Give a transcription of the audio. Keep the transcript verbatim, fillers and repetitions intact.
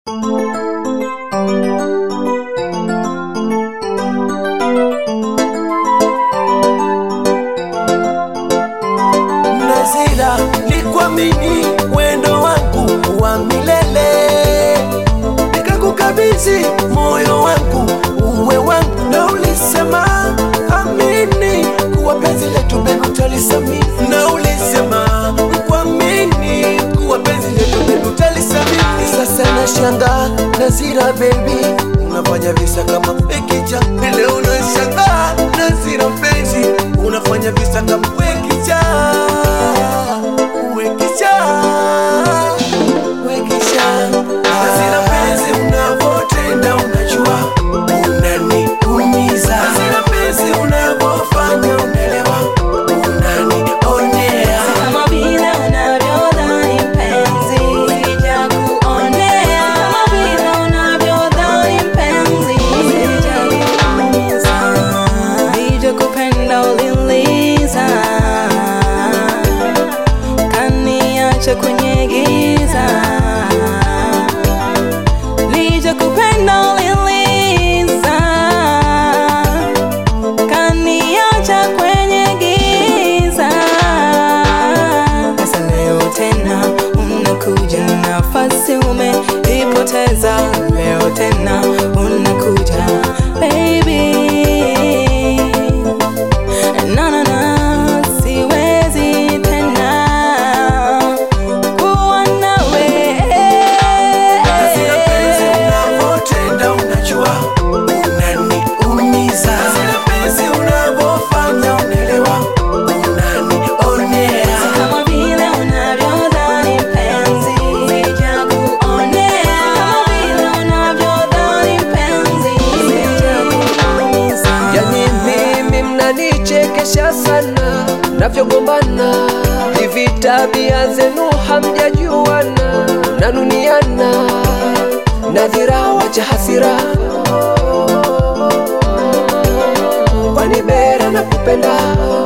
Nazira, nikuamini wendo wangu wa milele, nikakukabidhi moyo wangu uwe wangu, na ulisema amini kuwa penzi letu baby utalisamini, na ulisema kuamini kuwa penzi letu baby utalisamini. Sasa nashangaa Nazira baby, unafanya visa kama pekicha. Leo unashangaa Nazira mpenzi, unafanya visa kama pekicha. Wekicha, wekicha. Nazira mpenzi, unavotenda unajua unaniumiza. Nazira mpenzi, unavofanya unaelewa unanionea. Kama vile unavyodhani mpenzi sijakuonea, kama vile unavyodhani mpenzi sijakuumiza. Nilikupenda uliliza, kaniacha kwenye giza. Nilikupenda uliliza, kaniacha kwenye giza. Sasa leo tena unakuja, nafasi umeipoteza. Leo tena unakuja baby, na na na, siwezi tena kuwa nawe. Nazira mpenzi, unavotenda unajua unaniumiza. Nazira mpenzi, unavofanya unaelewa unanionea. Kama vile unavyodhani mpenzi sijakuonea, kama vile unavyodhani mpenzi sijakuumiza. Yani mimi mnanichekesha sana, navyogombana hivi tabia zenu hamjajuana, nanuniana Nazira wacha hasira, kwani bera nakupenda.